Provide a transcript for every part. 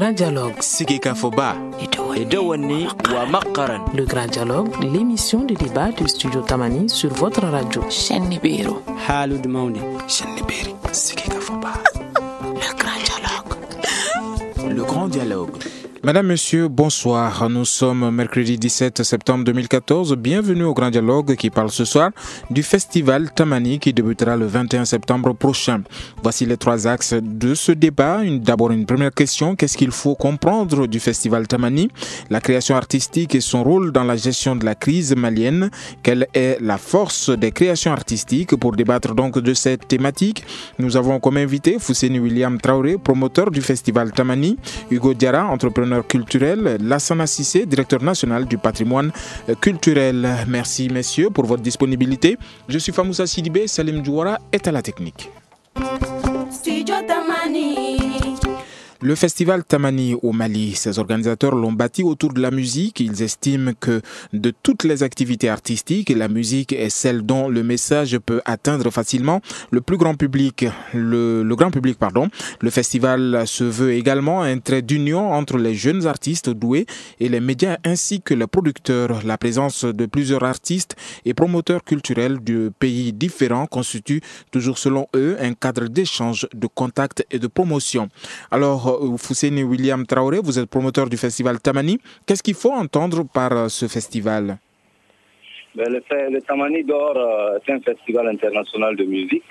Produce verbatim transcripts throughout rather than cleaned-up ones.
Grand Dialogue. Sigika Foba. Edouani wa Makaran. Le Grand Dialogue, l'émission de débat du studio Tamani sur votre radio. Chenibero. Halud Mauni. Cheniberi. Sigika Foba. Le Grand Dialogue. Le Grand Dialogue. Madame, Monsieur, bonsoir. Nous sommes mercredi dix-sept septembre deux mille quatorze. Bienvenue au Grand Dialogue qui parle ce soir du festival Tamani qui débutera le vingt et un septembre prochain. Voici les trois axes de ce débat. Une, d'abord, une première question. Qu'est-ce qu'il faut comprendre du festival Tamani? La création artistique et son rôle dans la gestion de la crise malienne. Quelle est la force des créations artistiques? Pour débattre donc de cette thématique, nous avons comme invité Fousseni William Traoré, promoteur du festival Tamani, Hugo Diarra, entrepreneur culturel, Lassana Sissé, directeur national du patrimoine culturel. Merci messieurs pour votre disponibilité. Je suis Famoussa Sidibé, Salim Djouara est à la technique. Studio Tamani. Le festival Tamani au Mali, ses organisateurs l'ont bâti autour de la musique. Ils estiment que de toutes les activités artistiques, la musique est celle dont le message peut atteindre facilement le plus grand public, le, le grand public, pardon. Le festival se veut également un trait d'union entre les jeunes artistes doués et les médias ainsi que les producteurs. La présence de plusieurs artistes et promoteurs culturels de pays différents constitue toujours selon eux un cadre d'échange, de contact et de promotion. Alors, Fousseni William Traoré, vous êtes promoteur du festival Tamani. Qu'est-ce qu'il faut entendre par ce festival? Ben, le, le Tamani d'Or euh, est un festival international de musique.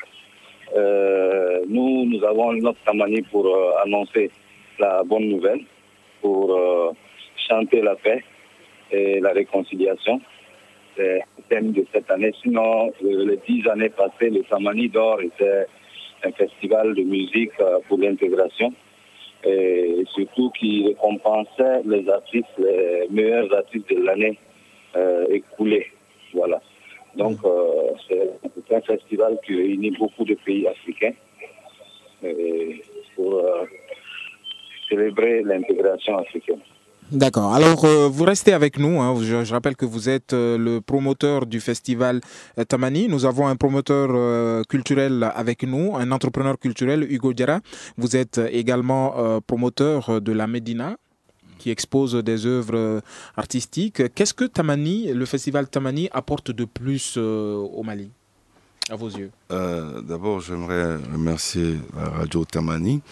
Euh, nous, nous avons notre Tamani pour euh, annoncer la bonne nouvelle, pour euh, chanter la paix et la réconciliation. C'est le thème de cette année. Sinon, euh, les dix années passées, le Tamani d'Or était un festival de musique euh, pour l'intégration. Et surtout qui récompensait les artistes, les meilleurs artistes de l'année euh, écoulée. Voilà. Donc, euh, c'est un festival qui réunit beaucoup de pays africains et pour euh, célébrer l'intégration africaine. D'accord. Alors, euh, vous restez avec nous. Hein. Je, je rappelle que vous êtes euh, le promoteur du festival euh, Tamani. Nous avons un promoteur euh, culturel avec nous, un entrepreneur culturel, Hugo Diarra. Vous êtes également euh, promoteur de la Médina, qui expose des œuvres euh, artistiques. Qu'est-ce que Tamani, le festival Tamani, apporte de plus euh, au Mali, à vos yeux? euh, D'abord, j'aimerais remercier la radio Tamani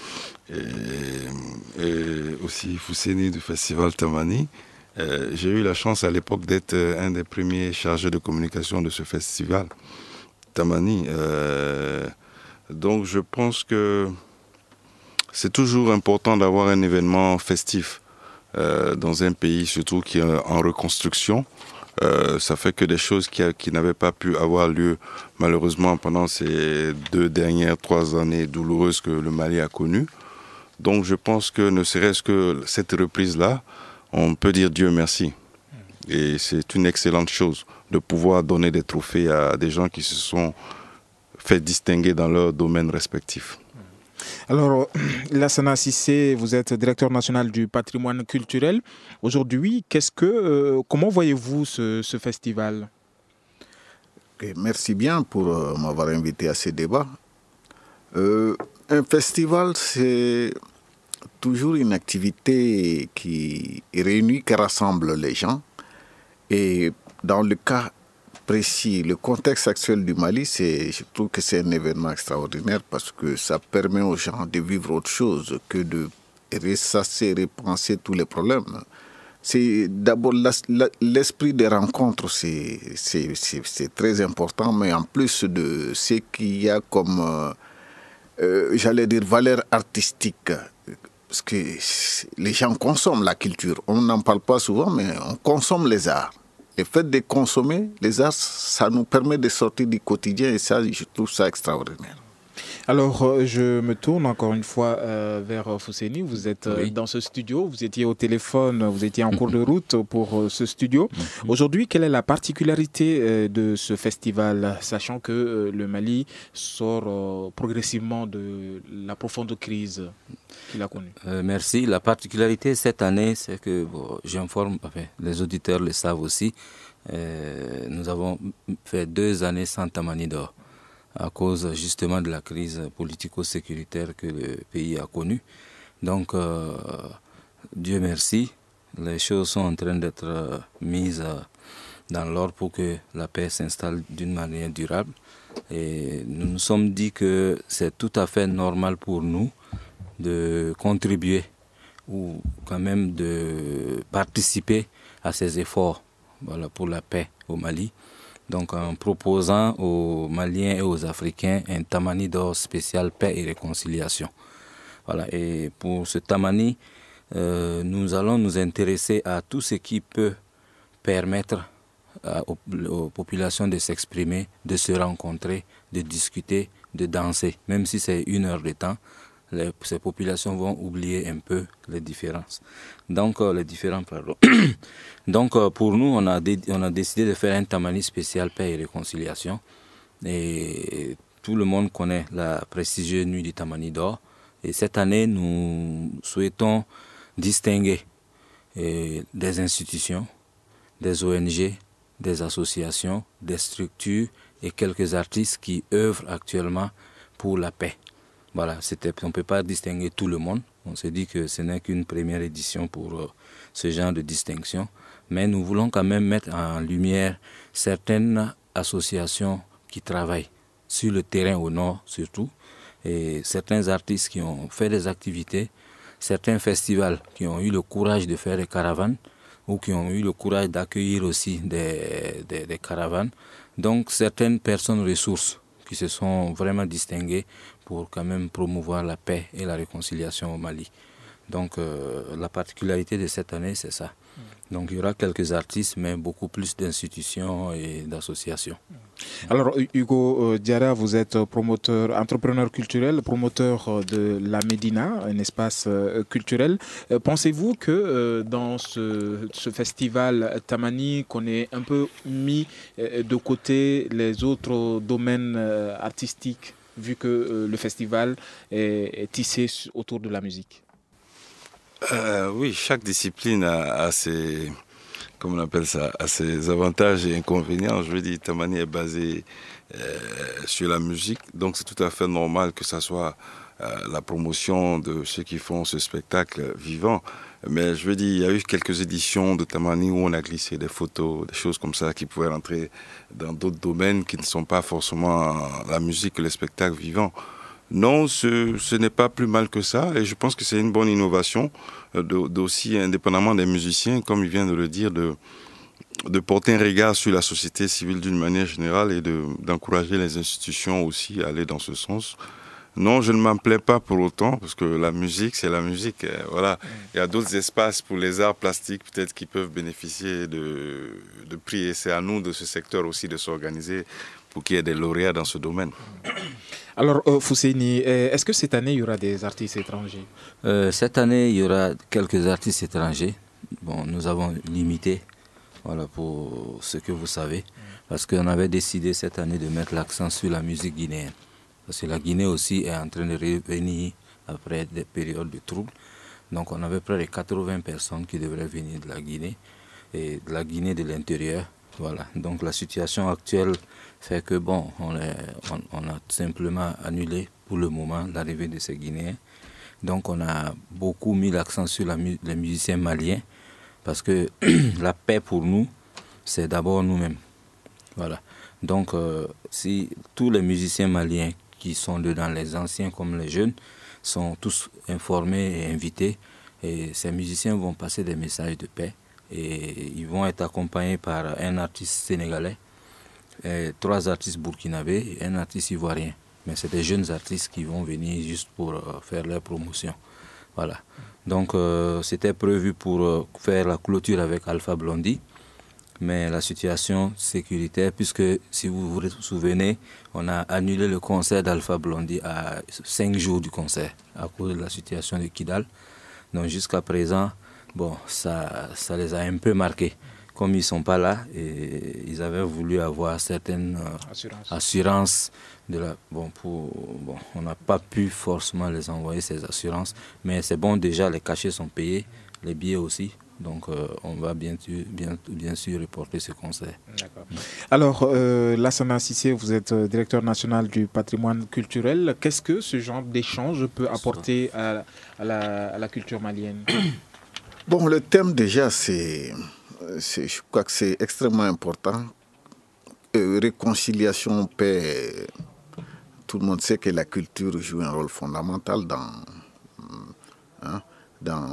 et, et aussi Fousseni du festival Tamani. Euh, j'ai eu la chance à l'époque d'être un des premiers chargés de communication de ce festival Tamani. Euh, donc je pense que c'est toujours important d'avoir un événement festif euh, dans un pays, surtout qui est en reconstruction. Euh, ça fait que des choses qui, a, qui n'avaient pas pu avoir lieu malheureusement pendant ces deux dernières, trois années douloureuses que le Mali a connues. Donc je pense que ne serait-ce que cette reprise-là, on peut dire Dieu merci. Et c'est une excellente chose de pouvoir donner des trophées à des gens qui se sont fait distinguer dans leur domaine respectif. Alors, Lassana Sissé, vous êtes directeur national du patrimoine culturel. Aujourd'hui, qu'est-ce que, euh, comment voyez-vous ce, ce festival? Okay, merci bien pour euh, m'avoir invité à ce débat. Euh, un festival, c'est toujours une activité qui réunit, qui rassemble les gens. Et dans le cas précis, le contexte actuel du Mali, c'est, je trouve que c'est un événement extraordinaire parce que ça permet aux gens de vivre autre chose que de ressasser, repenser tous les problèmes. C'est d'abord l'esprit des rencontres, c'est, c'est, c'est, c'est très important, mais en plus de ce qu'il y a comme, euh, euh, j'allais dire, valeur artistique, parce que les gens consomment la culture. On n'en parle pas souvent, mais on consomme les arts. Le fait de consommer les arts, ça nous permet de sortir du quotidien et ça, je trouve ça extraordinaire. Alors, je me tourne encore une fois euh, vers Fousseni. Vous êtes euh, oui. dans ce studio, vous étiez au téléphone, vous étiez en cours de route pour euh, ce studio. Aujourd'hui, quelle est la particularité euh, de ce festival, sachant que euh, le Mali sort euh, progressivement de la profonde crise qu'il a connue? euh, Merci. La particularité cette année, c'est que, bon, j'informe, enfin, les auditeurs le savent aussi, euh, nous avons fait deux années sans Tamani d'Or, à cause justement de la crise politico-sécuritaire que le pays a connue. Donc, euh, Dieu merci, les choses sont en train d'être euh, mises euh, dans l'ordre pour que la paix s'installe d'une manière durable. Et nous nous sommes dit que c'est tout à fait normal pour nous de contribuer ou quand même de participer à ces efforts, voilà, pour la paix au Mali. Donc en proposant aux Maliens et aux Africains un Tamani d'or spécial paix et réconciliation. Voilà. Et pour ce Tamani, euh, nous allons nous intéresser à tout ce qui peut permettre à, aux, aux populations de s'exprimer, de se rencontrer, de discuter, de danser. Même si c'est une heure de temps, les, ces populations vont oublier un peu les différences. Donc, euh, les différents, pardon. Donc, euh, pour nous, on a, dé, on a décidé de faire un Tamani spécial paix et réconciliation. Et tout le monde connaît la prestigieuse nuit du Tamani d'or. Et cette année, nous souhaitons distinguer et, des institutions, des O N G, des associations, des structures et quelques artistes qui œuvrent actuellement pour la paix. Voilà, c'était, on ne peut pas distinguer tout le monde. On s'est dit que ce n'est qu'une première édition pour euh, ce genre de distinction. Mais nous voulons quand même mettre en lumière certaines associations qui travaillent sur le terrain au nord surtout, et certains artistes qui ont fait des activités, certains festivals qui ont eu le courage de faire des caravanes ou qui ont eu le courage d'accueillir aussi des, des, des caravanes. Donc certaines personnes ressources qui se sont vraiment distinguées pour quand même promouvoir la paix et la réconciliation au Mali. Donc euh, la particularité de cette année, c'est ça. Donc il y aura quelques artistes, mais beaucoup plus d'institutions et d'associations. Alors Hugo euh, Diarra, vous êtes promoteur, entrepreneur culturel, promoteur de la Médina, un espace euh, culturel. Euh, pensez-vous que euh, dans ce, ce festival Tamani, qu'on ait un peu mis euh, de côté les autres domaines euh, artistiques, vu que euh, le festival est, est tissé autour de la musique? Euh, oui, chaque discipline a, a ses, comment on appelle ça, a ses avantages et inconvénients. Je veux dire, Tamani est basé euh, sur la musique, donc c'est tout à fait normal que ça soit euh, la promotion de ceux qui font ce spectacle vivant. Mais je veux dire, il y a eu quelques éditions de Tamani où on a glissé des photos, des choses comme ça qui pouvaient rentrer dans d'autres domaines qui ne sont pas forcément la musique, le spectacle vivant. Non, ce, ce n'est pas plus mal que ça et je pense que c'est une bonne innovation d'aussi, indépendamment des musiciens, comme il vient de le dire, de, de porter un regard sur la société civile d'une manière générale et d'encourager les institutions aussi à aller dans ce sens. Non, je ne m'en plais pas pour autant, parce que la musique, c'est la musique. Voilà. Il y a d'autres espaces pour les arts plastiques, peut-être, qui peuvent bénéficier de, de prix. Et c'est à nous, de ce secteur aussi, de s'organiser pour qu'il y ait des lauréats dans ce domaine. Alors, euh, Fousseini, est-ce que cette année, il y aura des artistes étrangers? euh, Cette année, il y aura quelques artistes étrangers. Bon, nous avons limité, voilà, pour ce que vous savez, parce qu'on avait décidé cette année de mettre l'accent sur la musique guinéenne. Parce que la Guinée aussi est en train de revenir après des périodes de troubles. Donc on avait près de quatre-vingts personnes qui devraient venir de la Guinée et de la Guinée de l'intérieur. Voilà. Donc la situation actuelle fait que bon, on, est, on, on a simplement annulé pour le moment l'arrivée de ces Guinéens. Donc on a beaucoup mis l'accent sur la, les musiciens maliens parce que la paix pour nous, c'est d'abord nous-mêmes. Voilà. Donc euh, si tous les musiciens maliens qui sont dedans, les anciens comme les jeunes, sont tous informés et invités. Et ces musiciens vont passer des messages de paix. Et ils vont être accompagnés par un artiste sénégalais, et trois artistes burkinabés et un artiste ivoirien. Mais c'est des jeunes artistes qui vont venir juste pour euh, faire leur promotion. Voilà. Donc euh, c'était prévu pour euh, faire la clôture avec Alpha Blondy. Mais la situation sécuritaire, puisque si vous vous souvenez, on a annulé le concert d'Alpha Blondy à cinq jours du concert à cause de la situation de Kidal. Donc jusqu'à présent, bon, ça, ça les a un peu marqués. Comme ils ne sont pas là, et ils avaient voulu avoir certaines euh, Assurance. assurances. De la, bon, pour, bon, on n'a pas pu forcément les envoyer ces assurances, mais c'est bon, déjà les cachets sont payés, les billets aussi. Donc euh, on va bien, bien, bien sûr reporter ce concert. Alors, euh, Lassana Sissé, vous êtes directeur national du patrimoine culturel. Qu'est-ce que ce genre d'échange peut apporter à, à, la, à la culture malienne? Bon, le thème déjà, c'est, c'est je crois que c'est extrêmement important. Euh, réconciliation, paix. Tout le monde sait que la culture joue un rôle fondamental dans, hein, dans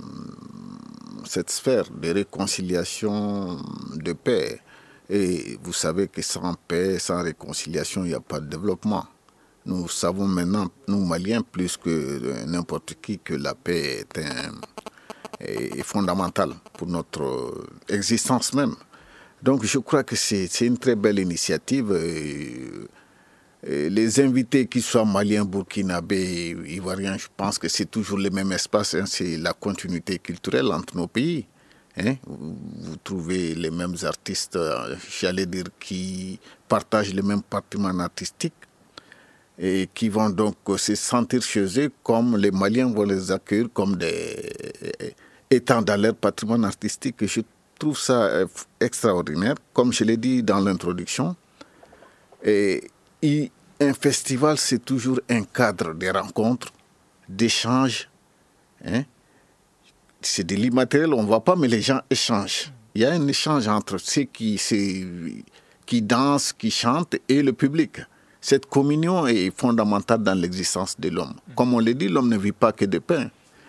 cette sphère de réconciliation, de paix. Et vous savez que sans paix, sans réconciliation, il n'y a pas de développement. Nous savons maintenant, nous Maliens, plus que n'importe qui, que la paix est, un, est fondamentale pour notre existence même. Donc je crois que c'est, c'est une très belle initiative. Et, et les invités, qu'ils soient maliens, burkinabés, ivoiriens, je pense que c'est toujours le même espace. Hein, c'est la continuité culturelle entre nos pays. Hein. Vous, vous trouvez les mêmes artistes, j'allais dire, qui partagent le même patrimoine artistique et qui vont donc se sentir chez eux comme les Maliens vont les accueillir comme des étant dans leur patrimoine artistique. Et je trouve ça extraordinaire, comme je l'ai dit dans l'introduction. Et un festival, c'est toujours un cadre de rencontres, d'échanges. Hein? C'est de l'immatériel, on ne voit pas, mais les gens échangent. Il y a un échange entre ceux qui, qui dansent, qui chantent et le public. Cette communion est fondamentale dans l'existence de l'homme. Comme on l'a dit, l'homme ne vit pas que de pain.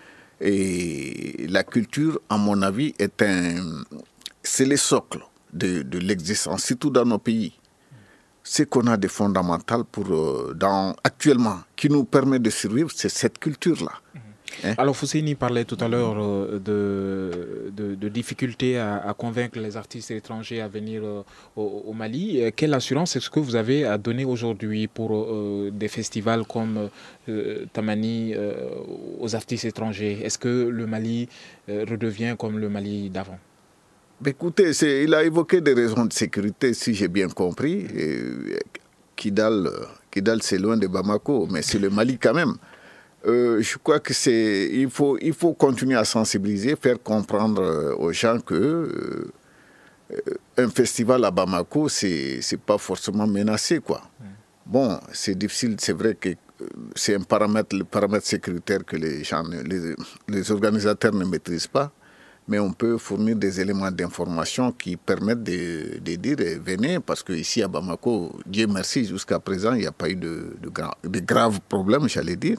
Et la culture, à mon avis, est un, c'est le socle de, de l'existence, surtout dans nos pays. Ce qu'on a de fondamental pour, dans, actuellement, qui nous permet de survivre, c'est cette culture-là. Hein? Alors, Fousseini parlait tout à l'heure de, de, de difficultés à, à convaincre les artistes étrangers à venir au, au Mali. Quelle assurance est-ce que vous avez à donner aujourd'hui pour euh, des festivals comme euh, Tamani euh, aux artistes étrangers? Est-ce que le Mali euh, redevient comme le Mali d'avant? Écoutez, c'est, il a évoqué des raisons de sécurité, si j'ai bien compris. Et, Kidal, Kidal c'est loin de Bamako, mais c'est le Mali quand même. Euh, je crois que c'est, il faut, il faut continuer à sensibiliser, faire comprendre aux gens que euh, un festival à Bamako, c'est, c'est pas forcément menacé, quoi. Mm. Bon, c'est difficile, c'est vrai que c'est un paramètre, le paramètre sécuritaire que les gens, les, les organisateurs ne maîtrisent pas, mais on peut fournir des éléments d'information qui permettent de, de dire venez, parce qu'ici à Bamako, Dieu merci, jusqu'à présent, il n'y a pas eu de, de, gra de graves problèmes, j'allais dire.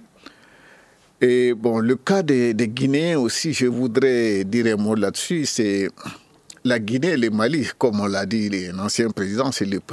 Et bon, le cas des de Guinéens aussi, je voudrais dire un mot là-dessus, c'est la Guinée et le Mali, comme on l'a dit, l'ancien président, c'est le,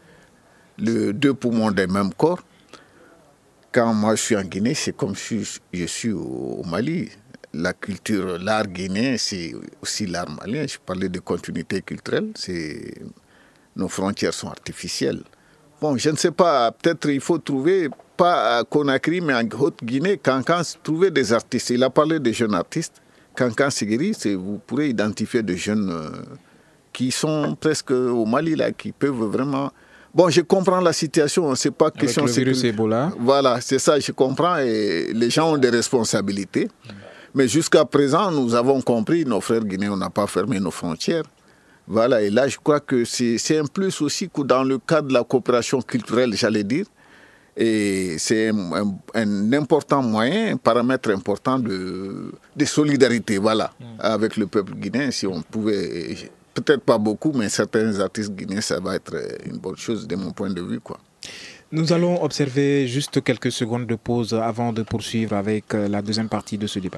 le deux poumons d'un même corps. Quand moi je suis en Guinée, c'est comme si je suis au Mali. La culture, l'art guinéen, c'est aussi l'art malien. Je parlais de continuité culturelle, c'est nos frontières sont artificielles. Bon, je ne sais pas, peut-être il faut trouver, pas à Conakry, mais en Haute-Guinée, Kankan, trouver des artistes. Il a parlé de jeunes artistes. Kankan Sigiri, vous pourrez identifier des jeunes euh, qui sont presque au Mali, là, qui peuvent vraiment... Bon, je comprends la situation, c'est pas question... Avec le virus Ebola. Voilà, c'est ça, je comprends, et les gens ont des responsabilités. Mmh. Mais jusqu'à présent, nous avons compris, nos frères guinéens, on n'a pas fermé nos frontières. Voilà, et là, je crois que c'est un plus aussi que dans le cadre de la coopération culturelle, j'allais dire. Et c'est un, un, un important moyen, un paramètre important de, de solidarité, voilà, mmh. avec le peuple guinéen. Si on pouvait, peut-être pas beaucoup, mais certains artistes guinéens, ça va être une bonne chose de mon point de vue, quoi. Nous allons observer juste quelques secondes de pause avant de poursuivre avec la deuxième partie de ce débat.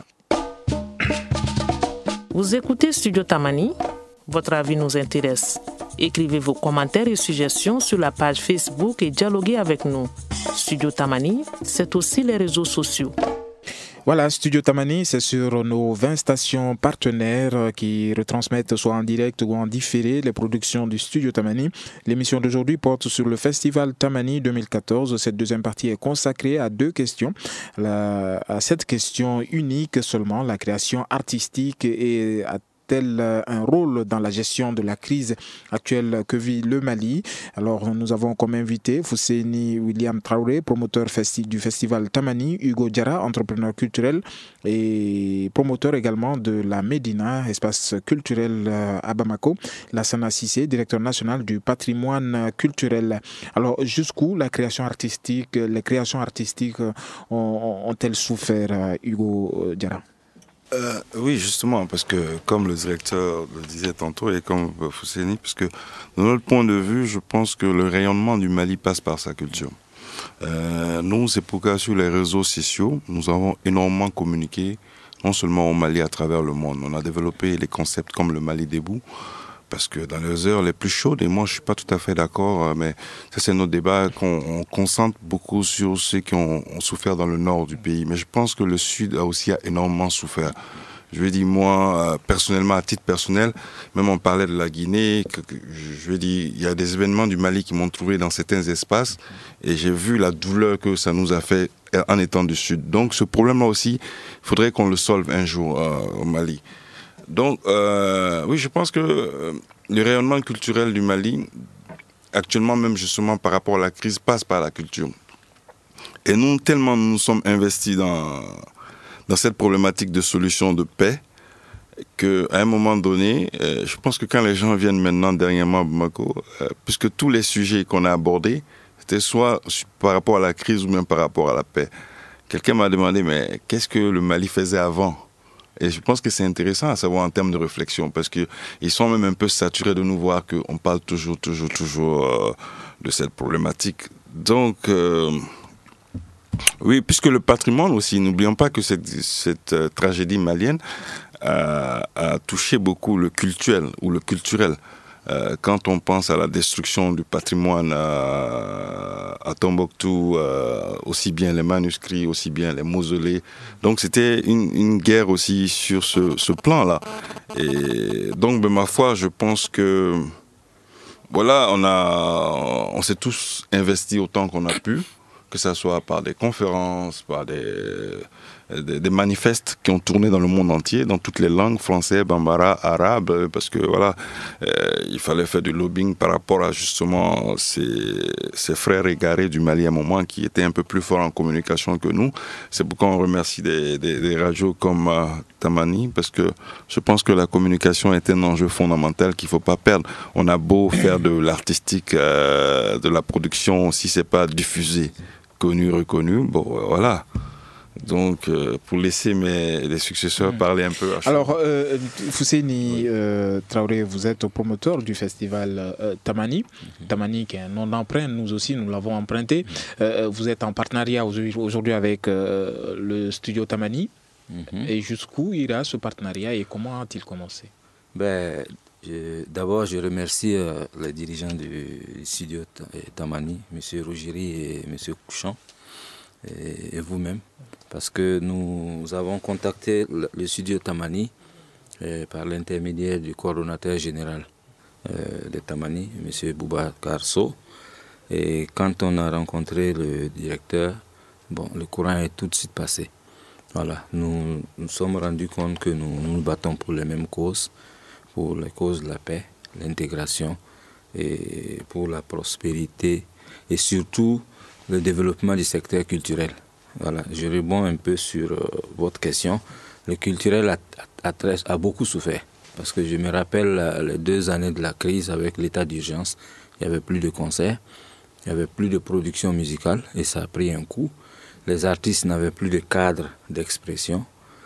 Vous écoutez Studio Tamani, votre avis nous intéresse. Écrivez vos commentaires et suggestions sur la page Facebook et dialoguez avec nous. Studio Tamani, c'est aussi les réseaux sociaux. Voilà, Studio Tamani, c'est sur nos vingt stations partenaires qui retransmettent soit en direct ou en différé les productions du Studio Tamani. L'émission d'aujourd'hui porte sur le Festival Tamani deux mille quatorze. Cette deuxième partie est consacrée à deux questions. La, à cette question unique seulement, la création artistique et à tel un rôle dans la gestion de la crise actuelle que vit le Mali. Alors, nous avons comme invité Fousseini William Traoré, promoteur festi du festival Tamani, Hugo Diarra, entrepreneur culturel et promoteur également de la Médina, espace culturel à Bamako, Lassana Sissé, directeur national du patrimoine culturel. Alors, jusqu'où la création artistique, les créations artistiques ont-elles souffert, Hugo Diarra? Euh, oui, justement, parce que comme le directeur le disait tantôt et comme Fousseni, parce que de notre point de vue, je pense que le rayonnement du Mali passe par sa culture. Euh, nous, c'est pourquoi sur les réseaux sociaux, nous avons énormément communiqué, non seulement au Mali, à travers le monde. On a développé des concepts comme le Mali debout, parce que dans les heures les plus chaudes, et moi je suis pas tout à fait d'accord, mais ça c'est notre débat, qu'on on concentre beaucoup sur ceux qui ont, ont souffert dans le nord du pays. Mais je pense que le sud a aussi énormément souffert. Je veux dire, moi, personnellement, à titre personnel, même on parlait de la Guinée, que, que, je veux dire, il y a des événements du Mali qui m'ont trouvé dans certains espaces, et j'ai vu la douleur que ça nous a fait en étant du sud. Donc ce problème-là aussi, il faudrait qu'on le solve un jour euh, au Mali. Donc, euh, oui, je pense que euh, le rayonnement culturel du Mali, actuellement même justement par rapport à la crise, passe par la culture. Et nous, tellement nous sommes investis dans, dans cette problématique de solution de paix, qu'à un moment donné, euh, je pense que quand les gens viennent maintenant dernièrement à Bamako, euh, puisque tous les sujets qu'on a abordés, c'était soit par rapport à la crise ou même par rapport à la paix. Quelqu'un m'a demandé, mais qu'est-ce que le Mali faisait avant ? Et je pense que c'est intéressant à savoir en termes de réflexion, parce qu'ils sont même un peu saturés de nous voir qu'on parle toujours, toujours, toujours euh, de cette problématique. Donc, euh, oui, puisque le patrimoine aussi, n'oublions pas que cette, cette euh, tragédie malienne a, a touché beaucoup le cultuel ou le culturel. Euh, quand on pense à la destruction du patrimoine à, à Tombouctou, euh, aussi bien les manuscrits, aussi bien les mausolées. Donc c'était une, une guerre aussi sur ce, ce plan-là. Et donc, de ma foi, je pense que voilà, on a, on s'est tous investis autant qu'on a pu, que ce soit par des conférences, par des, des, des manifestes qui ont tourné dans le monde entier, dans toutes les langues, français, bambara, arabe, parce que voilà, euh, il fallait faire du lobbying par rapport à justement ces, ces frères égarés du Mali à un moment qui étaient un peu plus forts en communication que nous. C'est pourquoi on remercie des, des, des radios comme euh, Tamani, parce que je pense que la communication est un enjeu fondamental qu'il ne faut pas perdre. On a beau faire de l'artistique, euh, de la production, si ce n'est pas diffusé, connu, reconnu, bon voilà. Donc, euh, pour laisser mes les successeurs mmh. parler un peu. À Alors, euh, Fousseni oui. euh, Traoré, vous êtes promoteur du festival euh, Tamani. Mmh. Tamani qui est un nom d'emprunt, nous aussi nous l'avons emprunté. Mmh. Euh, vous êtes en partenariat aujourd'hui avec euh, le studio Tamani. Mmh. Et jusqu'où ira ce partenariat et comment a-t-il commencé? Ben, d'abord, je remercie euh, les dirigeants du studio Tamani, M. Rougiri et M. Couchon, et, et vous-même, parce que nous avons contacté le, le studio Tamani euh, par l'intermédiaire du coordonnateur général euh, de Tamani, M. Boubacar Sow. Et quand on a rencontré le directeur, bon, le courant est tout de suite passé. Voilà, nous nous sommes rendus compte que nous nous battons pour les mêmes causes, pour les causes de la paix, l'intégration et pour la prospérité et surtout le développement du secteur culturel. Voilà, je réponds un peu sur euh, votre question. Le culturel a, a, a, a beaucoup souffert parce que je me rappelle euh, les deux années de la crise avec l'état d'urgence, il n'y avait plus de concerts, il n'y avait plus de production musicale et ça a pris un coup. Les artistes n'avaient plus de cadre d'expression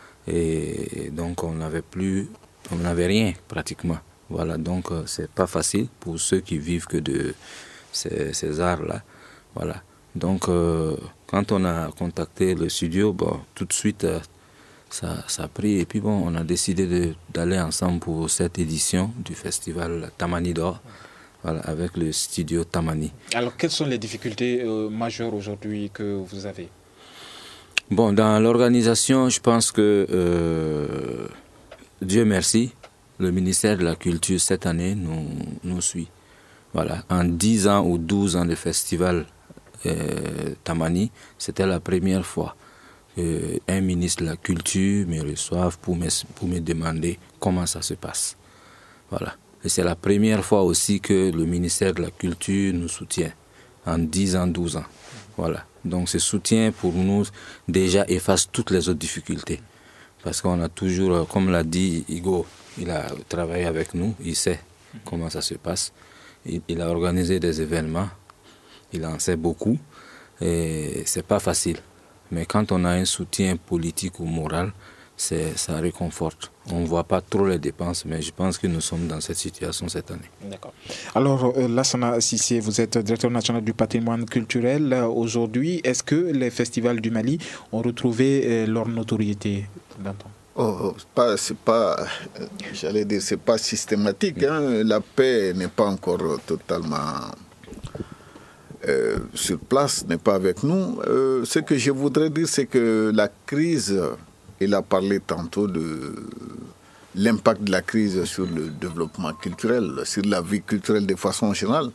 et donc on n'avait plus, on n'avait rien pratiquement. Voilà, donc euh, c'est pas facile pour ceux qui vivent que de ces, ces arts-là. Voilà. Donc, euh, quand on a contacté le studio, bon, tout de suite, euh, ça, ça a pris. Et puis, bon, on a décidé d'aller ensemble pour cette édition du festival Tamani d'Or, voilà, avec le studio Tamani. Alors, quelles sont les difficultés euh, majeures aujourd'hui que vous avez? Bon, dans l'organisation, je pense que, euh, Dieu merci, le ministère de la Culture, cette année, nous, nous suit. Voilà, en dix ans ou douze ans de festival Euh, Tamani, c'était la première fois qu'un ministre de la Culture me reçoive pour me, pour me demander comment ça se passe. Voilà. Et c'est la première fois aussi que le ministère de la Culture nous soutient en dix ans, douze ans. Voilà. Donc ce soutien pour nous déjà efface toutes les autres difficultés. Parce qu'on a toujours, comme l'a dit Igo, il a travaillé avec nous, il sait comment ça se passe. Il, il a organisé des événements. Il en sait beaucoup et c'est pas facile. Mais quand on a un soutien politique ou moral, ça réconforte. On ne voit pas trop les dépenses, mais je pense que nous sommes dans cette situation cette année. D'accord. Alors, euh, Lassana Sissé, vous êtes directeur national du patrimoine culturel. Euh, aujourd'hui, est-ce que les festivals du Mali ont retrouvé euh, leur notoriété dans ton... Oh, pas, c'est pas, j'allais dire, c'est pas systématique. Hein. La paix n'est pas encore totalement euh, sur place, n'est pas avec nous. Euh, ce que je voudrais dire, c'est que la crise, il a parlé tantôt de l'impact de la crise sur le développement culturel, sur la vie culturelle de façon générale.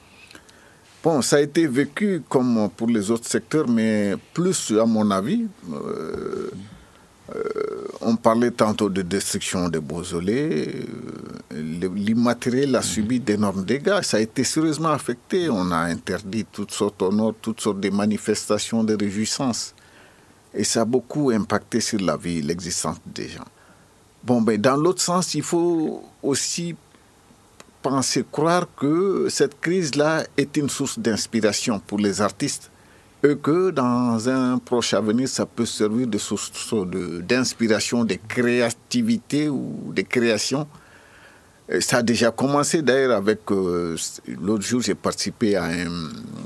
Bon, ça a été vécu comme pour les autres secteurs, mais plus, à mon avis, euh, Euh, on parlait tantôt de destruction des mausolées. Euh, L'immatériel a subi d'énormes dégâts. Ça a été sérieusement affecté. On a interdit toutes sortes au nord, toutes sortes de manifestations de réjouissance. Et ça a beaucoup impacté sur la vie, l'existence des gens. Bon, ben, dans l'autre sens, il faut aussi penser, croire que cette crise-là est une source d'inspiration pour les artistes. Et que dans un proche avenir, ça peut servir de source d'inspiration, de créativité ou de création. Et ça a déjà commencé d'ailleurs avec... Euh, l'autre jour, j'ai participé à, un,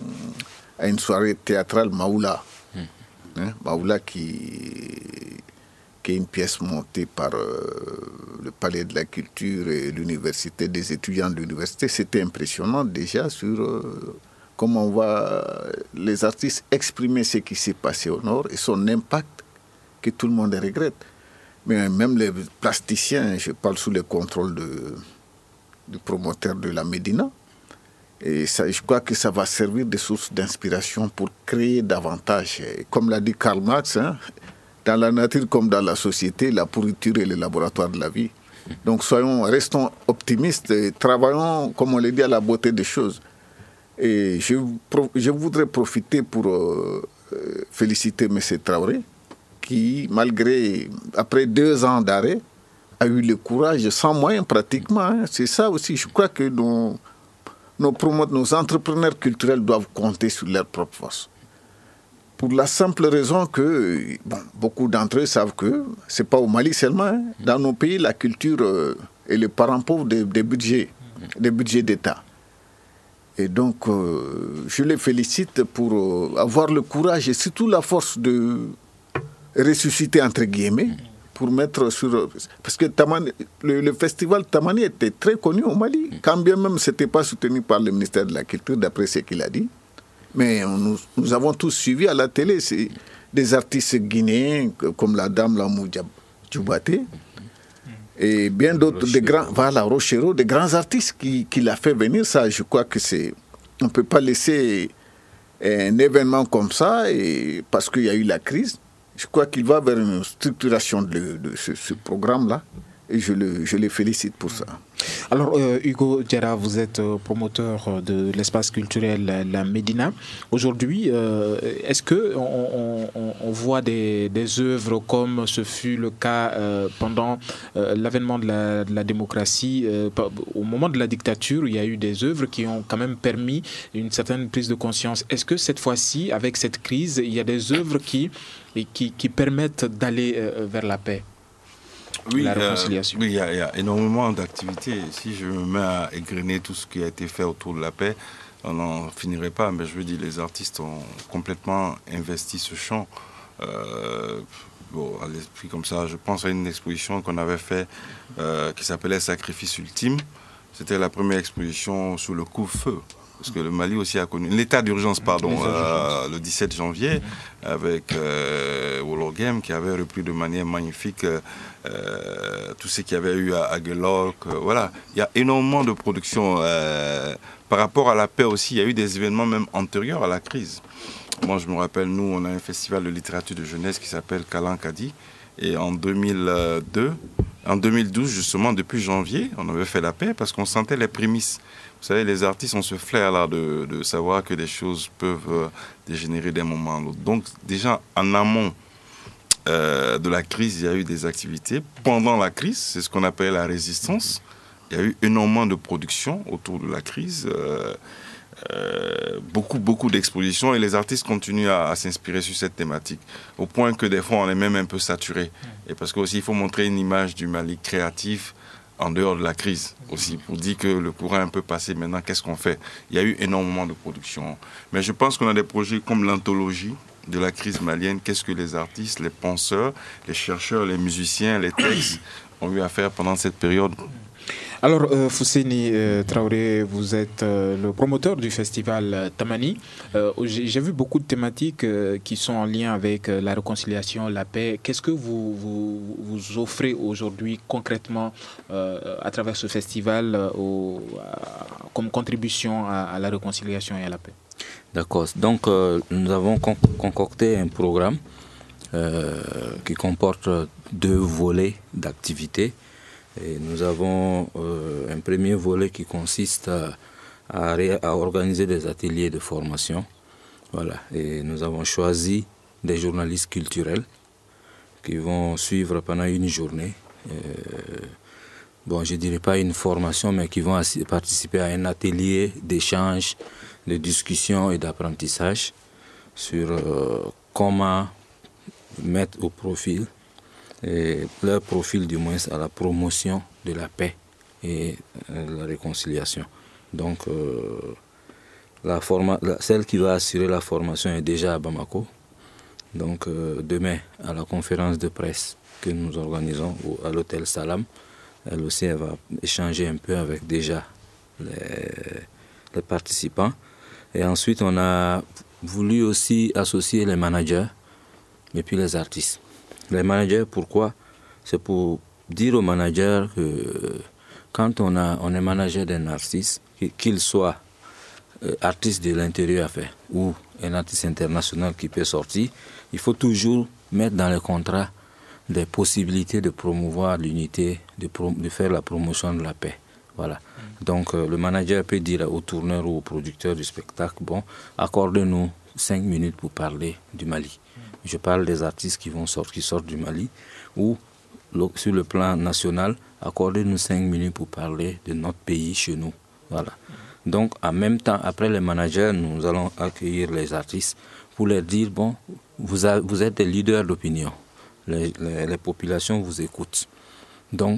à une soirée théâtrale Maoula. Mmh. Hein, Maoula qui, qui est une pièce montée par euh, le Palais de la Culture et l'université, des étudiants de l'université. C'était impressionnant déjà sur... Euh, comment on voit les artistes exprimer ce qui s'est passé au Nord et son impact que tout le monde regrette. Mais même les plasticiens, je parle sous le contrôle de, du promoteur de la Médina, et ça, je crois que ça va servir de source d'inspiration pour créer davantage. Et comme l'a dit Karl Marx, hein, dans la nature comme dans la société, la pourriture est le laboratoire de la vie. Donc soyons, restons optimistes et travaillons, comme on l'a dit, à la beauté des choses. Et je, je voudrais profiter pour euh, féliciter M. Traoré, qui, malgré, après deux ans d'arrêt, a eu le courage, sans moyens pratiquement. Hein. C'est ça aussi, je crois que nos, nos promoteurs, nos entrepreneurs culturels doivent compter sur leur propre force. Pour la simple raison que, bon, beaucoup d'entre eux savent que ce n'est pas au Mali seulement. Hein. Dans nos pays, la culture euh, est le parent pauvre des, des budgets, des budgets d'État. Et donc, euh, je les félicite pour euh, avoir le courage et surtout la force de ressusciter, entre guillemets, pour mettre sur... Parce que Tamani, le, le festival Tamani était très connu au Mali, quand bien même ce n'était pas soutenu par le ministère de la Culture, d'après ce qu'il a dit. Mais nous, nous avons tous suivi à la télé des artistes guinéens, comme la dame Lamou Djoubaté, et bien d'autres, des grands, voilà, Rochero, des grands artistes qui, qui l'a fait venir. Ça, je crois que c'est, on ne peut pas laisser un événement comme ça, et parce qu'il y a eu la crise. Je crois qu'il va vers une structuration de, de ce, ce programme-là, et je, le, je les félicite pour ça. Alors, euh, Hugo Diarra, vous êtes euh, promoteur de l'espace culturel La, la Médina. Aujourd'hui, euh, est-ce qu'on on, on voit des, des œuvres comme ce fut le cas euh, pendant euh, l'avènement de la, de la démocratie, euh, au moment de la dictature, il y a eu des œuvres qui ont quand même permis une certaine prise de conscience. Est-ce que cette fois-ci, avec cette crise, il y a des œuvres qui, qui, qui permettent d'aller euh, vers la paix ? Oui, la réconciliation. Euh, oui, il y, a, il y a énormément d'activités. Si je me mets à égrener tout ce qui a été fait autour de la paix, on n'en finirait pas. Mais je veux dire, les artistes ont complètement investi ce champ. Euh, bon, à l'esprit comme ça, je pense à une exposition qu'on avait faite euh, qui s'appelait Sacrifice ultime. C'était la première exposition sous le couvre-feu. Parce que le Mali aussi a connu l'état d'urgence, pardon, euh, le dix-sept janvier, avec euh, Wologem qui avait repris de manière magnifique euh, tout ce qu'il y avait eu à, à Gelok. Euh, voilà, il y a énormément de productions. Euh, par rapport à la paix aussi, il y a eu des événements même antérieurs à la crise. Moi, je me rappelle, nous, on a un festival de littérature de jeunesse qui s'appelle Kalankadi. Et en deux mille deux, en deux mille douze, justement, depuis janvier, on avait fait la paix parce qu'on sentait les prémices. Vous savez, les artistes ont ce flair là de, de savoir que les choses peuvent euh, dégénérer d'un moment à l'autre. Donc, déjà, en amont euh, de la crise, il y a eu des activités. Pendant la crise, c'est ce qu'on appelle la résistance. Il y a eu énormément de production autour de la crise. Euh, euh, beaucoup, beaucoup d'expositions et les artistes continuent à, à s'inspirer sur cette thématique. Au point que des fois, on est même un peu saturé. Et parce qu'aussi, il faut montrer une image du Mali créatif en dehors de la crise aussi, pour dire que le courant est un peu passé. Maintenant, qu'est-ce qu'on fait? Il y a eu énormément de production. Mais je pense qu'on a des projets comme l'anthologie de la crise malienne. Qu'est-ce que les artistes, les penseurs, les chercheurs, les musiciens, les textes ont eu à faire pendant cette période? Alors, euh, Fousséni euh, Traoré, vous êtes euh, le promoteur du festival euh, Tamani. Euh, j'ai, j'ai vu beaucoup de thématiques euh, qui sont en lien avec euh, la réconciliation, la paix. Qu'est-ce que vous, vous, vous offrez aujourd'hui concrètement euh, à travers ce festival euh, au, à, comme contribution à, à la réconciliation et à la paix? D'accord. Donc, euh, nous avons con- concocté un programme euh, qui comporte deux volets d'activités. Et nous avons euh, un premier volet qui consiste à, à, ré, à organiser des ateliers de formation. Voilà. Et nous avons choisi des journalistes culturels qui vont suivre pendant une journée. Euh, bon, je ne dirais pas une formation, mais qui vont assi- participer à un atelier d'échange, de discussion et d'apprentissage sur euh, comment mettre au profil et leur profil du moins à la promotion de la paix et euh, la réconciliation. Donc, euh, la forma- la, celle qui va assurer la formation est déjà à Bamako. Donc, euh, demain, à la conférence de presse que nous organisons au, à l'hôtel Salam, elle aussi elle va échanger un peu avec déjà les, les participants. Et ensuite, on a voulu aussi associer les managers et puis les artistes. Les managers, pourquoi? C'est pour dire aux managers que quand on, a, on est manager d'un artiste, qu'il soit euh, artiste de l'intérieur enfin, ou un artiste international qui peut sortir, il faut toujours mettre dans le contrat des possibilités de promouvoir l'unité, de, prom- de faire la promotion de la paix. Voilà. Mmh. Donc euh, le manager peut dire au tourneur ou au producteur du spectacle, bon, accordez-nous cinq minutes pour parler du Mali. Je parle des artistes qui vont sortir, qui sortent du Mali, ou le, sur le plan national, accordez-nous cinq minutes pour parler de notre pays chez nous. Voilà. Donc, en même temps, après les managers, nous allons accueillir les artistes pour leur dire, bon, vous, a, vous êtes des leaders d'opinion. Les, les, les populations vous écoutent. Donc,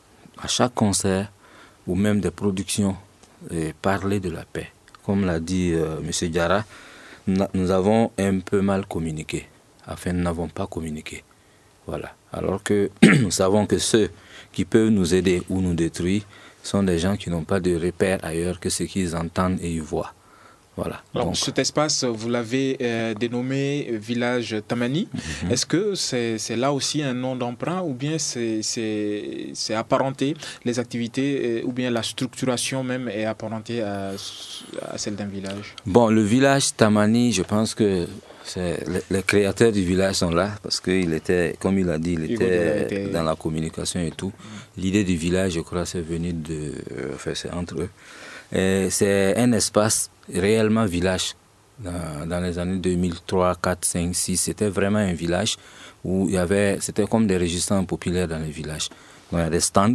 à chaque concert, ou même des productions, eh, parler de la paix. Comme l'a dit euh, M. Diarra, nous avons un peu mal communiqué. Enfin, nous n'avons pas communiqué. Voilà. Alors que nous savons que ceux qui peuvent nous aider ou nous détruire sont des gens qui n'ont pas de repère ailleurs que ce qu'ils entendent et ils voient. Voilà. Alors, donc, cet espace, vous l'avez euh, dénommé Village Tamani. Mm-hmm. Est-ce que c'est, c'est là aussi un nom d'emprunt ou bien c'est, c'est, c'est apparenté, les activités, euh, ou bien la structuration même est apparentée à, à celle d'un village? Bon, le village Tamani, je pense que c'est, les, les créateurs du village sont là parce qu'il était, comme il a dit, il était, était dans la communication et tout. Mm. L'idée du village, je crois, c'est venu de... Euh, enfin, c'est entre eux. Et c'est un espace réellement village. Dans, dans les années deux mille trois, quatre, cinq, six, c'était vraiment un village où il y avait, c'était comme des résistants populaires dans les villages. Donc, il y a des stands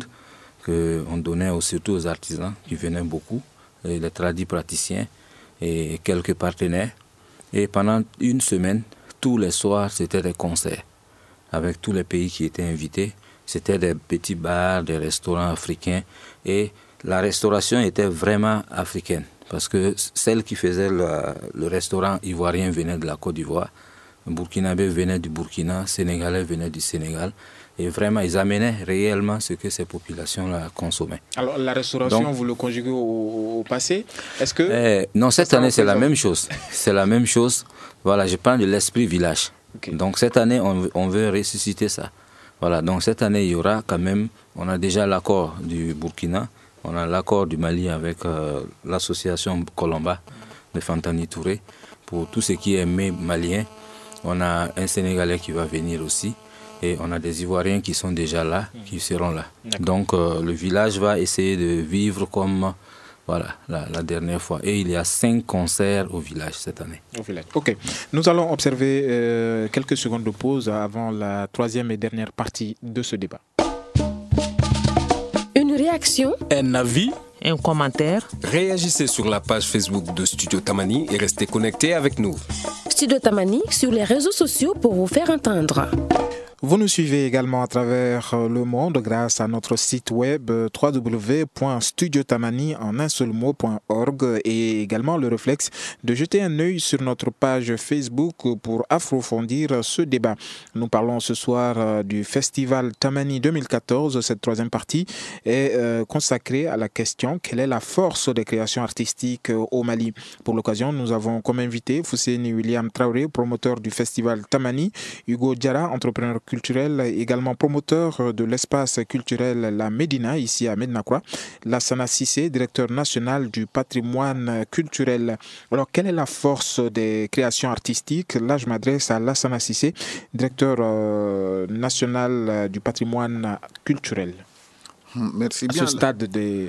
qu'on donnait aux, surtout aux artisans qui venaient beaucoup, les tradis praticiens et quelques partenaires. Et pendant une semaine, tous les soirs, c'était des concerts avec tous les pays qui étaient invités. C'était des petits bars, des restaurants africains et la restauration était vraiment africaine parce que celle qui faisait le, le restaurant ivoirien venait de la Côte d'Ivoire, burkinabé venait du Burkina, sénégalais venait du Sénégal et vraiment ils amenaient réellement ce que ces populations-là consommaient. Alors la restauration, donc, vous le conjuguez au, au passé? Est-ce que eh, non, cette année c'est la même chose. C'est la même chose. Voilà, je parle de l'esprit village. Okay. Donc cette année on, on veut ressusciter ça. Voilà, donc cette année il y aura quand même, on a déjà l'accord du Burkina. On a l'accord du Mali avec euh, l'association Colomba de Fantani Touré pour tout ce qui est malien. On a un Sénégalais qui va venir aussi et on a des Ivoiriens qui sont déjà là, qui seront là. D'accord. Donc euh, le village va essayer de vivre comme voilà, la, la dernière fois. Et il y a cinq concerts au village cette année. Au village. Ok. Nous allons observer euh, quelques secondes de pause avant la troisième et dernière partie de ce débat. Une réaction, un avis, un commentaire. Réagissez sur la page Facebook de Studio Tamani et restez connectés avec nous. Studio Tamani sur les réseaux sociaux pour vous faire entendre. Vous nous suivez également à travers le monde grâce à notre site web w w w point studio tamani en un seul mot point org et également le réflexe de jeter un œil sur notre page Facebook pour approfondir ce débat. Nous parlons ce soir du festival Tamani deux mille quatorze. Cette troisième partie est consacrée à la question: quelle est la force des créations artistiques au Mali? Pour l'occasion, nous avons comme invité Fousséni William Traoré, promoteur du festival Tamani, Hugo Diarra, entrepreneur culturel, également promoteur de l'espace culturel La Médina, ici à Medinacroix, Lassana Sissé, directeur national du patrimoine culturel. Alors, quelle est la force des créations artistiques? Là, je m'adresse à Lassana Sissé, directeur euh, national du patrimoine culturel. Merci à bien. À ce stade de...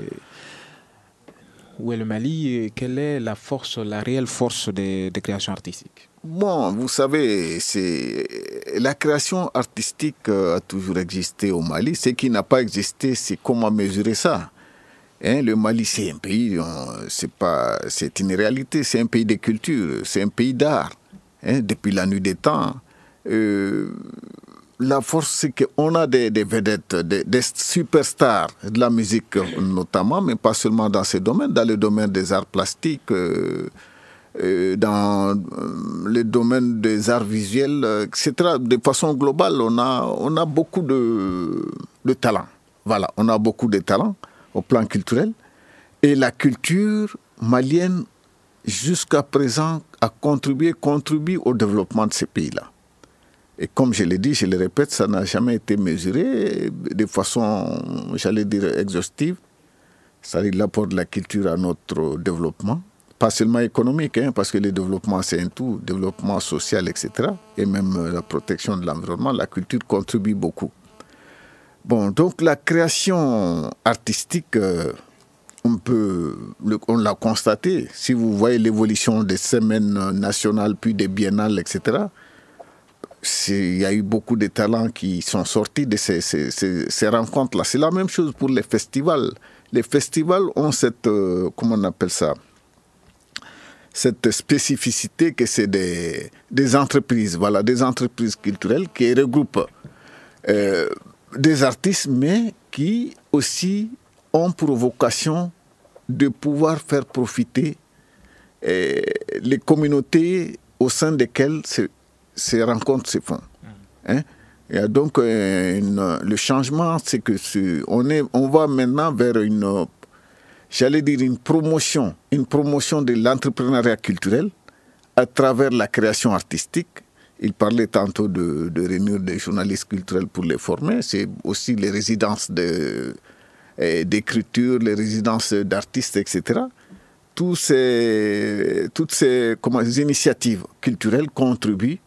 où est le Mali, quelle est la force, la réelle force des, des créations artistiques? Bon, vous savez, c'est la création artistique a toujours existé au Mali. Ce qui n'a pas existé, c'est comment mesurer ça. Hein, le Mali, c'est un pays, c'est pas, c'est une réalité, c'est un pays de culture, c'est un pays d'art. Hein, depuis la nuit des temps, euh, la force, c'est qu'on a des, des vedettes, des, des superstars de la musique notamment, mais pas seulement dans ces domaines, dans le domaine des arts plastiques. Euh, dans les domaines des arts visuels, et cetera. De façon globale, on a, on a beaucoup de, de talent. Voilà, on a beaucoup de talent au plan culturel. Et la culture malienne, jusqu'à présent, a contribué, contribue au développement de ces pays-là. Et comme je l'ai dit, je le répète, ça n'a jamais été mesuré de façon, j'allais dire, exhaustive. C'est-à-dire l'apport de la culture à notre développement. Pas seulement économique, hein, parce que le développement, c'est un tout, développement social, et cetera. Et même euh, la protection de l'environnement, la culture contribue beaucoup. Bon, donc la création artistique, euh, on peut, le, on l'a constaté. Si vous voyez l'évolution des semaines nationales, puis des biennales, et cetera, il y a eu beaucoup de talents qui sont sortis de ces, ces, ces, ces rencontres-là. C'est la même chose pour les festivals. Les festivals ont cette, euh, comment on appelle ça, cette spécificité que c'est des, des entreprises, voilà, des entreprises culturelles qui regroupent euh, des artistes, mais qui aussi ont pour vocation de pouvoir faire profiter euh, les communautés au sein desquelles ces, ces rencontres se font. Hein? Il y a donc euh, une, le changement, c'est que c'est, on, est, on va maintenant vers une... J'allais dire une promotion, une promotion de l'entrepreneuriat culturel à travers la création artistique. Il parlait tantôt de, de réunir des journalistes culturels pour les former. C'est aussi les résidences de, d'écriture, les résidences d'artistes, et cetera. Tous ces, toutes ces comment, initiatives culturelles contribuent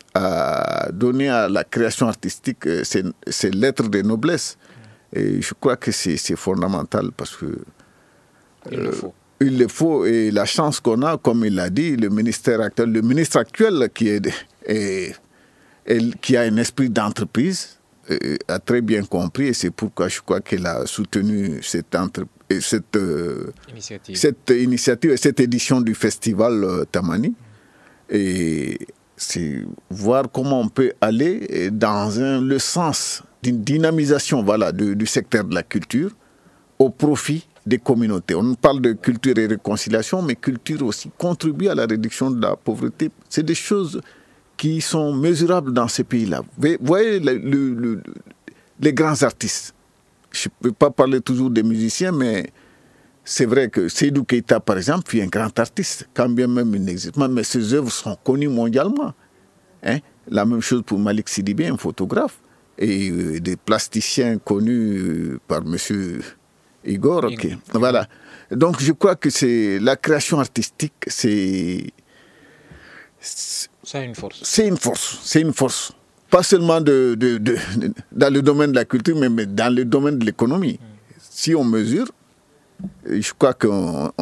à donner à la création artistique ces, ces lettres de noblesse. Et je crois que c'est, c'est fondamental parce que Il le faut. Euh, il le faut, et la chance qu'on a, comme il l'a dit, le ministère actuel, le ministre actuel qui, est, est, est, qui a un esprit d'entreprise, euh, a très bien compris, et c'est pourquoi je crois qu'il a soutenu cette, entre, cette, euh, initiative. cette initiative et cette édition du festival euh, Tamani. Et c'est voir comment on peut aller dans un, le sens d'une dynamisation voilà, du, du secteur de la culture au profit des communautés. On parle de culture et réconciliation, mais culture aussi contribue à la réduction de la pauvreté. C'est des choses qui sont mesurables dans ces pays-là. Vous voyez le, le, le, les grands artistes. Je ne peux pas parler toujours des musiciens, mais c'est vrai que Seydou Keïta, par exemple, est un grand artiste, quand bien même il n'existe pas, mais ses œuvres sont connues mondialement. Hein? La même chose pour Malik Sidibé, un photographe, et euh, des plasticiens connus euh, par monsieur Igor. Okay. Voilà. Donc je crois que c'est la création artistique, c'est... C'est une force. C'est une force, c'est une force. Pas seulement de, de, de, de, dans le domaine de la culture, mais, mais dans le domaine de l'économie. Mm. Si on mesure, je crois qu'on on,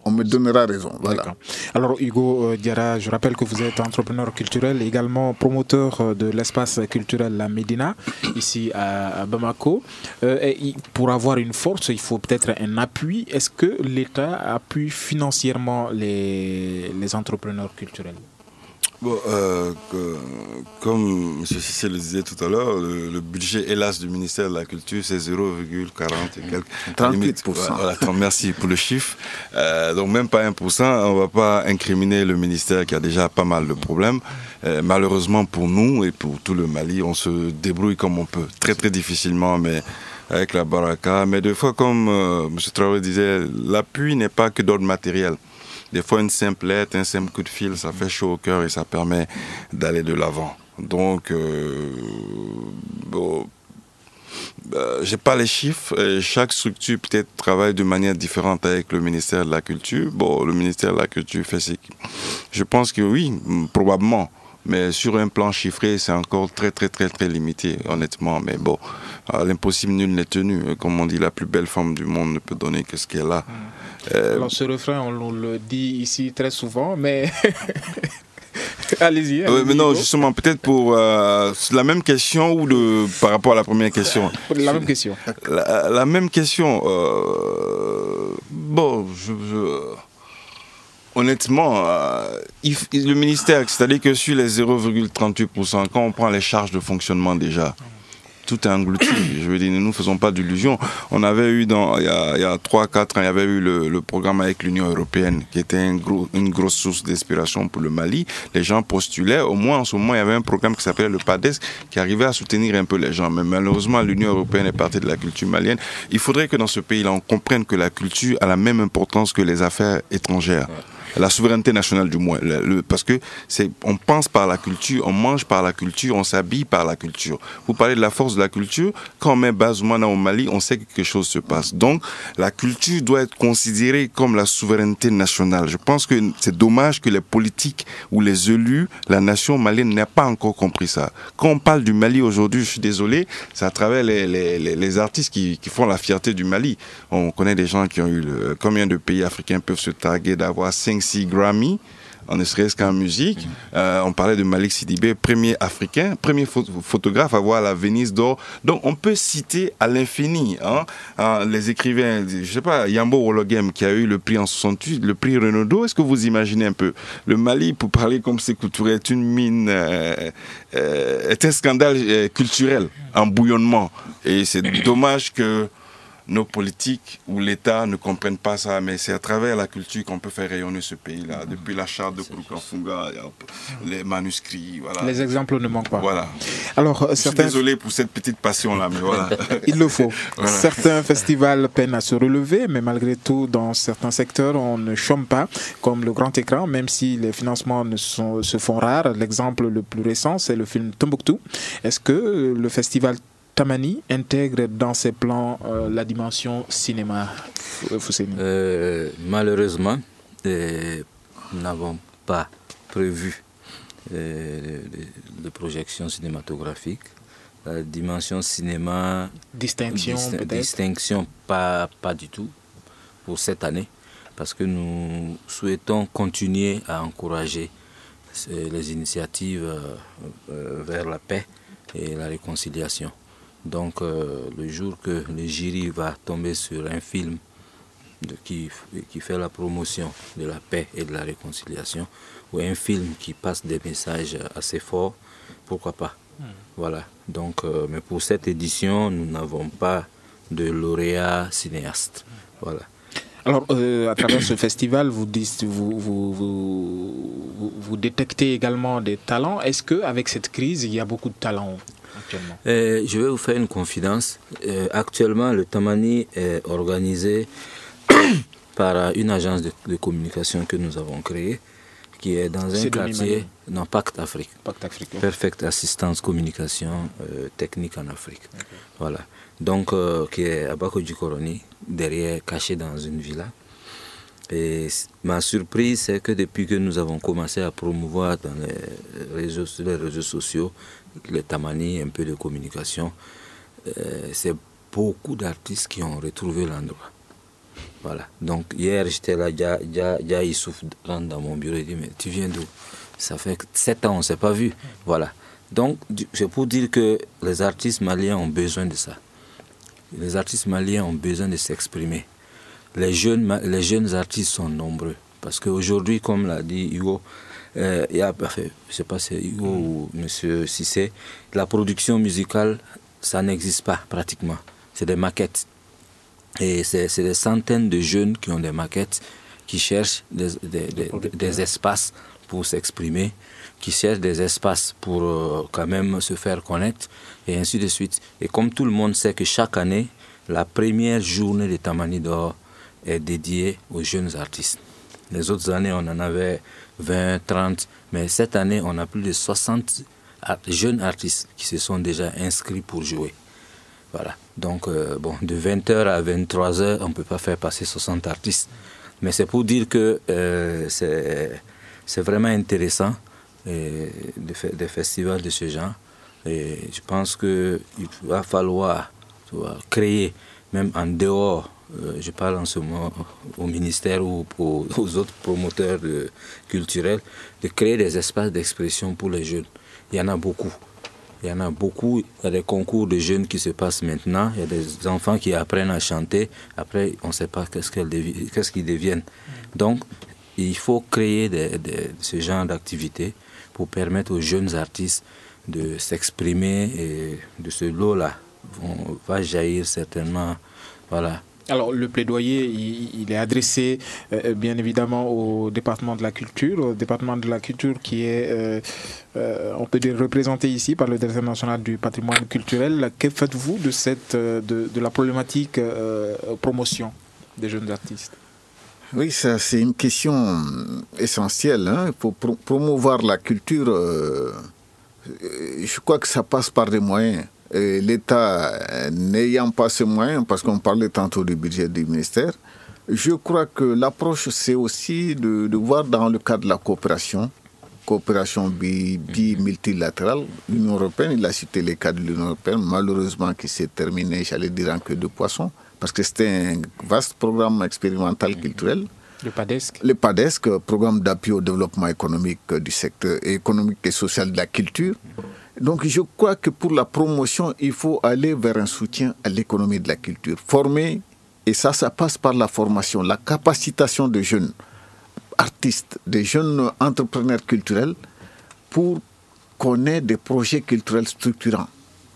on me donnera raison. Voilà. Alors Hugo Diarra, je rappelle que vous êtes entrepreneur culturel, également promoteur de l'espace culturel La Médina, ici à, à Bamako. Euh, et pour avoir une force, il faut peut-être un appui. Est-ce que l'État appuie financièrement les, les entrepreneurs culturels? Bon, euh, que, comme M. Cissé le disait tout à l'heure, le, le budget, hélas, du ministère de la Culture, c'est zéro virgule quarante et quelques. trente-huit pour cent. Voilà, merci pour le chiffre. Euh, donc même pas un pour cent, on ne va pas incriminer le ministère qui a déjà pas mal de problèmes. Euh, malheureusement pour nous et pour tout le Mali, on se débrouille comme on peut. Très très difficilement, mais avec la baraka. Mais des fois, comme euh, M. Traoré disait, l'appui n'est pas que d'ordre matériel. Des fois, une simple lettre, un simple coup de fil, ça fait chaud au cœur et ça permet d'aller de l'avant. Donc, euh, bon, euh, j'ai pas les chiffres. Et chaque structure peut-être travaille de manière différente avec le ministère de la Culture. Bon, le ministère de la Culture fait ce qu'il... Je pense que oui, probablement. Mais sur un plan chiffré, c'est encore très, très, très, très limité, honnêtement. Mais bon, l'impossible nul n'est tenu. Comme on dit, la plus belle femme du monde ne peut donner que ce qu'elle a. Euh... Alors, ce refrain, on le dit ici très souvent, mais... allez-y. Allez oui, mais non, justement, peut-être pour euh, la même question ou de, par rapport à la première question. La même question. La, la même question. Euh, bon, je... je... Honnêtement, euh, il, le ministère, c'est-à-dire que sur les zéro virgule trente-huit pour cent, quand on prend les charges de fonctionnement déjà, tout est englouti. Je veux dire, nous ne faisons pas d'illusions. On avait eu, dans, il y a, il y a trois quatre ans, il y avait eu le, le programme avec l'Union européenne, qui était un gros, une grosse source d'inspiration pour le Mali. Les gens postulaient. Au moins, en ce moment, il y avait un programme qui s'appelait le PADES, qui arrivait à soutenir un peu les gens. Mais malheureusement, l'Union européenne est partie de la culture malienne. Il faudrait que dans ce pays-là, on comprenne que la culture a la même importance que les affaires étrangères. La souveraineté nationale du moins, le, le, parce que c'est, on pense par la culture, on mange par la culture, on s'habille par la culture. Vous parlez de la force de la culture, quand on met Bazoumana au Mali, on sait que quelque chose se passe. Donc, la culture doit être considérée comme la souveraineté nationale. Je pense que c'est dommage que les politiques ou les élus, la nation malienne n'aient pas encore compris ça. Quand on parle du Mali aujourd'hui, je suis désolé, c'est à travers les, les, les, les artistes qui, qui font la fierté du Mali. On connaît des gens qui ont eu le, combien de pays africains peuvent se targuer d'avoir cinq Grammy, en ne serait-ce qu'en musique. Euh, on parlait de Malik Sidibé, premier africain, premier pho photographe à avoir la Venise d'or. Donc on peut citer à l'infini hein, hein, les écrivains, je sais pas, Yambo Wologem qui a eu le prix en soixante-huit, le prix Renaudot. Est-ce que vous imaginez un peu le Mali, pour parler comme Sékou Touré, est une mine, euh, euh, est un scandale euh, culturel en bouillonnement. Et c'est dommage que nos politiques ou l'État ne comprennent pas ça, mais c'est à travers la culture qu'on peut faire rayonner ce pays-là. Depuis la charte de Kouroukanfunga, les manuscrits, voilà. Les exemples ne manquent pas. Voilà. Alors, je certains... suis désolé pour cette petite passion-là, mais voilà. Il le faut. Voilà. Certains festivals peinent à se relever, mais malgré tout, dans certains secteurs, on ne chôme pas, comme le grand écran, même si les financements ne sont, se font rares. L'exemple le plus récent, c'est le film Tombouctou. Est-ce que le festival Tamani intègre dans ses plans euh, la dimension cinéma, Fousséni? euh, Malheureusement, euh, nous n'avons pas prévu euh, de, de projection cinématographique. La dimension cinéma... Distinction distin peut-être Distinction, pas, pas du tout pour cette année, parce que nous souhaitons continuer à encourager les initiatives euh, euh, vers la paix et la réconciliation. Donc, euh, le jour que le jury va tomber sur un film de, qui, qui fait la promotion de la paix et de la réconciliation, ou un film qui passe des messages assez forts, pourquoi pas. Mmh. Voilà. Donc, euh, mais pour cette édition, nous n'avons pas de lauréat cinéaste. Mmh. Voilà. Alors, euh, à travers ce festival, vous, dites, vous, vous, vous, vous, vous détectez également des talents. Est-ce qu'avec cette crise, il y a beaucoup de talents actuellement? euh, Je vais vous faire une confidence. Euh, actuellement, le Tamani est organisé par une agence de, de communication que nous avons créée, qui est dans un quartier, non, Pacte Afrique. Pacte Afrique. Perfect Assistance Communication euh, Technique en Afrique. Okay. Voilà. Donc, euh, qui est à Bako-Djikoroni, derrière, caché dans une villa. Et ma surprise, c'est que depuis que nous avons commencé à promouvoir dans les réseaux, sur les réseaux sociaux, les Tamani, un peu de communication, euh, c'est beaucoup d'artistes qui ont retrouvé l'endroit. Voilà. Donc hier, j'étais là, Dia Issouf rentre dans mon bureau et dit, mais tu viens d'où? Ça fait sept ans, on ne s'est pas vu. Voilà. Donc, c'est pour dire que les artistes maliens ont besoin de ça. Les artistes maliens ont besoin de s'exprimer. Les jeunes, les jeunes artistes sont nombreux. Parce qu'aujourd'hui, comme l'a dit Hugo, euh, il y a, enfin, je ne sais pas si c'est Hugo ou M. Cissé, la production musicale, ça n'existe pas pratiquement. C'est des maquettes. Et c'est des centaines de jeunes qui ont des maquettes, qui cherchent des, des, des, des espaces pour s'exprimer, qui cherchent des espaces pour euh, quand même se faire connaître, et ainsi de suite. Et comme tout le monde sait que chaque année, la première journée de Tamani d'Or est dédiée aux jeunes artistes. Les autres années, on en avait vingt, trente, mais cette année, on a plus de soixante jeunes artistes qui se sont déjà inscrits pour jouer. Voilà. Donc, euh, bon, de vingt heures à vingt-trois heures, on ne peut pas faire passer soixante artistes. Mais c'est pour dire que euh, c'est vraiment intéressant et de faire des festivals de ce genre. Et je pense qu'il va falloir vois, créer, même en dehors, euh, je parle en ce moment au ministère ou aux, aux autres promoteurs de, culturels, de créer des espaces d'expression pour les jeunes. Il y en a beaucoup. Il y en a beaucoup. Il y a des concours de jeunes qui se passent maintenant. Il y a des enfants qui apprennent à chanter. Après, on ne sait pas qu'est-ce qu'ils devi qu'est-ce qu'ils deviennent. Donc, il faut créer des, des, ce genre d'activités pour permettre aux jeunes artistes de s'exprimer et de ce lot-là va jaillir certainement. Voilà. Alors, le plaidoyer, il, il est adressé euh, bien évidemment au département de la culture, au département de la culture qui est, euh, euh, on peut dire, représenté ici par le Directeur national du patrimoine culturel. Que faites-vous de, cette, de, de la problématique euh, promotion des jeunes artistes? Oui, ça c'est une question essentielle. Hein. Pour pro promouvoir la culture, euh, je crois que ça passe par des moyens. L'État n'ayant pas ces moyens, parce qu'on parlait tantôt du budget du ministère, je crois que l'approche c'est aussi de, de voir dans le cadre de la coopération, coopération bi, bi multilatérale, l'Union européenne, il a cité les cas de l'Union européenne, malheureusement qui s'est terminé, j'allais dire en queue de poisson, parce que c'était un vaste programme expérimental culturel. Le PADESC. Le PADESC, programme d'appui au développement économique du secteur économique et social de la culture. Donc je crois que pour la promotion, il faut aller vers un soutien à l'économie de la culture. Former, et ça, ça passe par la formation, la capacitation de jeunes artistes, de jeunes entrepreneurs culturels pour qu'on ait des projets culturels structurants.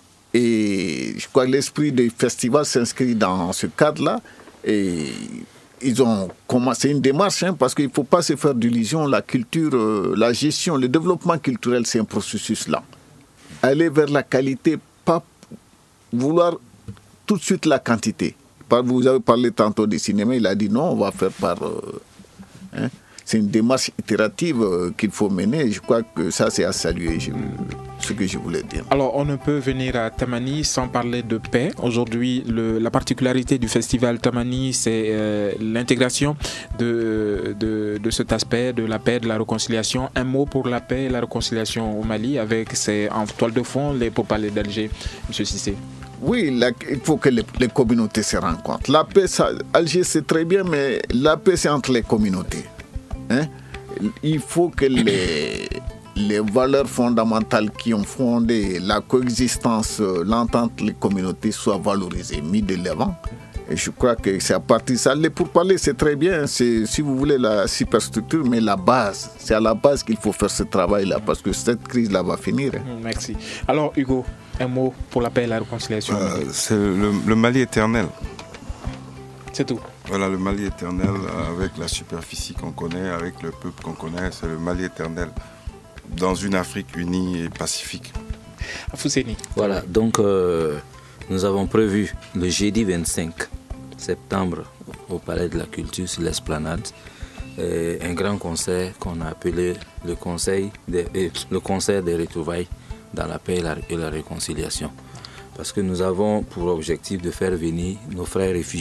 Et je crois que l'esprit du festival s'inscrit dans ce cadre-là. Et ils ont commencé une démarche, hein, parce qu'il ne faut pas se faire d'illusions. La culture, euh, la gestion, le développement culturel, c'est un processus lent. Aller vers la qualité, pas vouloir tout de suite la quantité. Vous avez parlé tantôt du cinéma, il a dit non, on va faire par... Euh, hein, c'est une démarche itérative euh, qu'il faut mener. Je crois que ça, c'est à saluer, je, ce que je voulais dire. Alors, on ne peut venir à Tamani sans parler de paix. Aujourd'hui, la particularité du festival Tamani, c'est euh, l'intégration de, de, de cet aspect de la paix, de la réconciliation. Un mot pour la paix et la réconciliation au Mali, avec ses, en toile de fond les pourparlers d'Alger, M. Cissé. Oui, la, il faut que les, les communautés se rencontrent. La paix, ça, Alger, c'est très bien, mais la paix, c'est entre les communautés. Hein? Il faut que les, les valeurs fondamentales qui ont fondé la coexistence, l'entente des communautés soient valorisées, mises de l'avant. Et je crois que c'est à partir de ça. Les pourparlers, c'est très bien, c'est, si vous voulez, la superstructure, mais la base, c'est à la base qu'il faut faire ce travail-là, parce que cette crise-là va finir. Merci. Alors, Hugo, un mot pour la paix et la réconciliation. Euh, c'est le, le Mali éternel. C'est tout. Voilà, le Mali éternel, avec la superficie qu'on connaît, avec le peuple qu'on connaît, c'est le Mali éternel, dans une Afrique unie et pacifique. Afousseni. Voilà, donc euh, nous avons prévu le jeudi vingt-cinq septembre au Palais de la Culture, sur l'Esplanade, un grand concert qu'on a appelé le, conseil des, le concert des retrouvailles dans la paix et la, et la réconciliation. Parce que nous avons pour objectif de faire venir nos frères réfugiés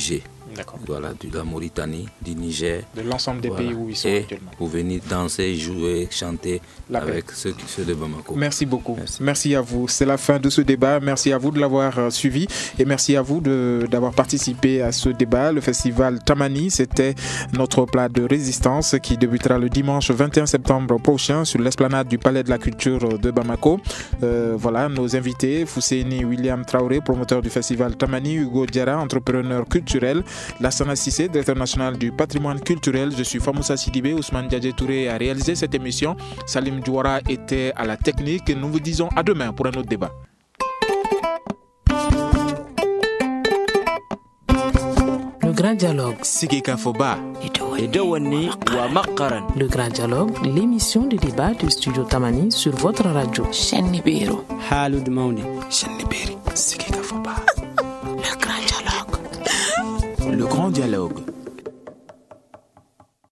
voilà, de la Mauritanie, du Niger. De l'ensemble des voilà. pays où ils sont et actuellement. Pour venir danser, jouer, chanter La avec ceux, ceux de Bamako. Merci beaucoup. Merci. Merci à vous. C'est la fin de ce débat. Merci à vous de l'avoir euh, suivi et merci à vous de, d'avoir participé à ce débat. Le festival Tamani, c'était notre plat de résistance qui débutera le dimanche vingt et un septembre prochain sur l'esplanade du Palais de la Culture de Bamako. Euh, voilà, nos invités, Fousseini William Traoré, promoteur du festival Tamani, Hugo Diarra, entrepreneur culturel, Lassana Sissé, directeur national du patrimoine culturel. Je suis Famoussa Sidibé, Ousmane Diadje Touré a réalisé cette émission. Salim Douara était à la technique. Nous vous disons à demain pour un autre débat. Le grand dialogue. Sigika Foba. Edouani wa Makaran. Le grand dialogue, l'émission de débat du studio Tamani sur votre radio. Chenibiro. Halud Mauni. Chenibiri. Sigika Foba. Le grand dialogue. Le grand dialogue.